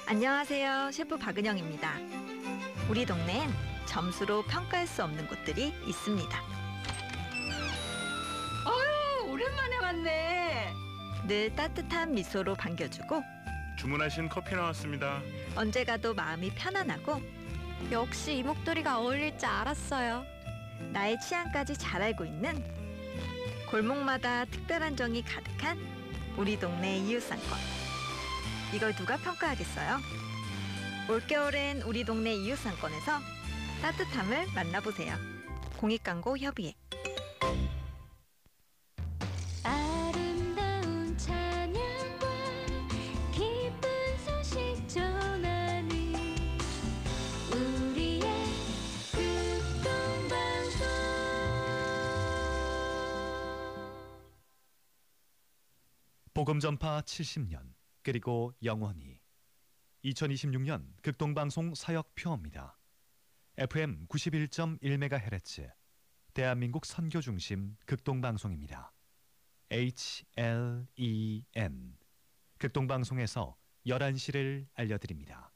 안녕하세요. 셰프 박은영입니다. 우리 동네엔 점수로 평가할 수 없는 곳들이 있습니다. 어휴, 오랜만에 왔네. 늘 따뜻한 미소로 반겨주고 주문하신 커피 나왔습니다. 언제 가도 마음이 편안하고 역시 이 목도리가 어울릴 줄 알았어요. 나의 취향까지 잘 알고 있는 골목마다 특별한 정이 가득한 우리 동네 이웃상권. 이걸 누가 평가하겠어요? 올겨울엔 우리 동네 이웃상권에서 따뜻함을 만나보세요. 공익광고 협의회. 아름다운 찬양과 기쁜 소식 전하니 우리의 극동방송. 복음 전파 70년 그리고 영원히 2026년 극동방송 사역표입니다. FM 91.1MHz 대한민국 선교중심 극동방송입니다. HLEN 극동방송에서 11시를 알려드립니다.